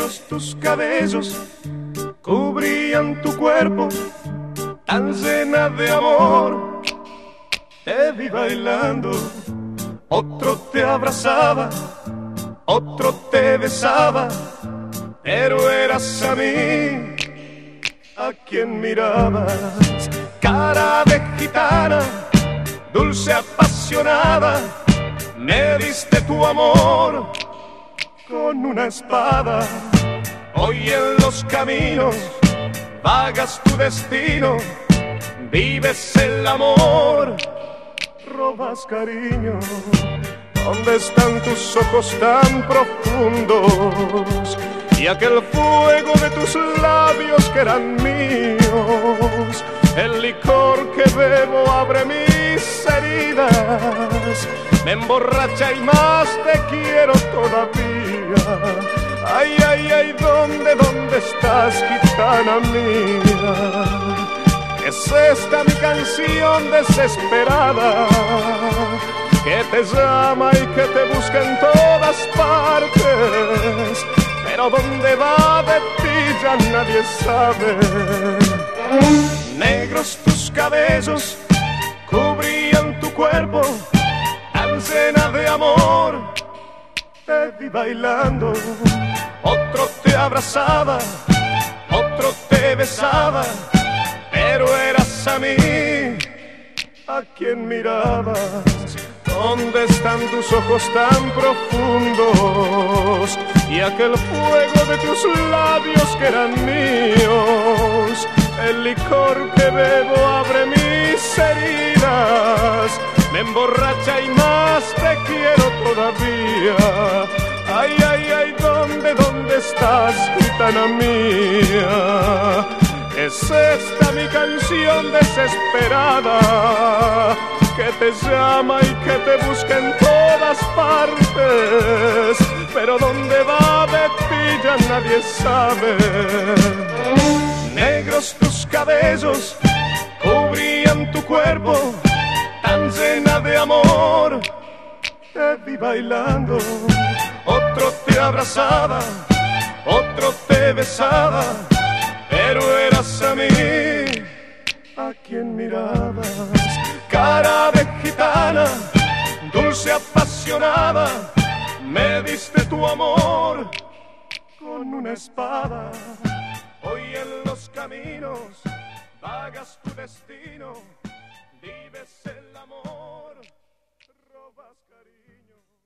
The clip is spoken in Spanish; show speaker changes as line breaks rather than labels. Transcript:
Negros tus cabellos cubrían tu cuerpo, tan llena de amor. Te vi bailando, otro te abrazaba, otro te besaba, pero eras a mí a quien mirabas. Cara de gitana, dulce apasionada, me diste tu amor con una espada. Hoy en los caminos vagas tu destino, vives el amor, robas cariño. ¿Dónde están tus ojos tan profundos y aquel fuego de tus labios que eran míos? El licor que bebo abre mis heridas, me emborracha y más te quiero todavía. Ay, ay, ay, ¿dónde estás, gitana mía? Es esta mi canción desesperada, que te llama y que te busca en todas partes, pero dónde va de ti ya nadie sabe. Negros tus cabellos cubrían tu cuerpo, tan llena de amor. Te vi bailando, otro te abrazaba, otro te besaba, pero eras a mí a quien mirabas. ¿Dónde están tus ojos tan profundos y aquel fuego de tus labios que eran míos? El licor que bebo abre mis heridas, me emborracha y más te quiero todavía. Ay, ay, ay, ¿dónde estás, gitana mía? Es esta mi canción desesperada, que te llama y que te busca en todas partes, pero dónde va de ti ya nadie sabe. Negros tus cabellos cubrían tu cuerpo, tan llena de amor. Te vi bailando, otro te abrazaba, otro te besaba, pero eras a mí a quien mirabas. Cara de gitana, dulce apasionada, me diste tu amor con una espada. Hoy en los caminos vagas tu destino, vives el amor, robas cariño.